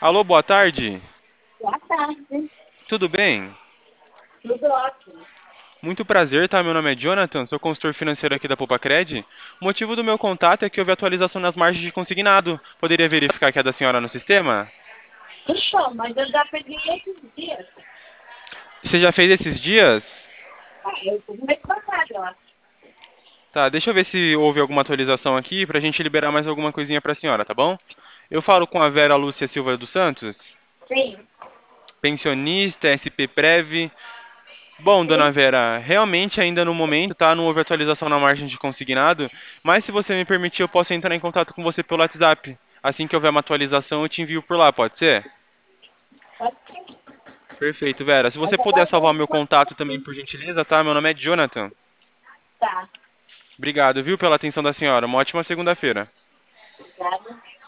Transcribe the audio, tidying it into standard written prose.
Alô, boa tarde. Boa tarde. Tudo bem? Tudo ótimo. Muito prazer, tá? Meu nome é Jonathan, sou consultor financeiro aqui da Popacred. O motivo do meu contato é que houve atualização nas margens de consignado. Poderia verificar que é da senhora no sistema? Então, mas eu já peguei esses dias. Você já fez esses dias? Eu fui no mês passado, eu acho. Tá, deixa eu ver se houve alguma atualização aqui pra gente liberar mais alguma coisinha pra senhora, tá bom? Eu falo com a Vera Lúcia Silva dos Santos, Sim, pensionista, SP Prev. Bom, dona sim. Vera, realmente ainda no momento, tá? Não houve atualização na margem de consignado, mas se você me permitir, eu posso entrar em contato com você pelo WhatsApp. Assim que houver uma atualização, eu te envio por lá, pode ser? Pode ser. Perfeito, Vera. Se Mas você puder agora salvar eu meu vou contato também, por gentileza, tá? Meu nome é Jonathan. tá. Obrigado, viu, pela atenção da senhora. Uma ótima segunda-feira. Obrigada.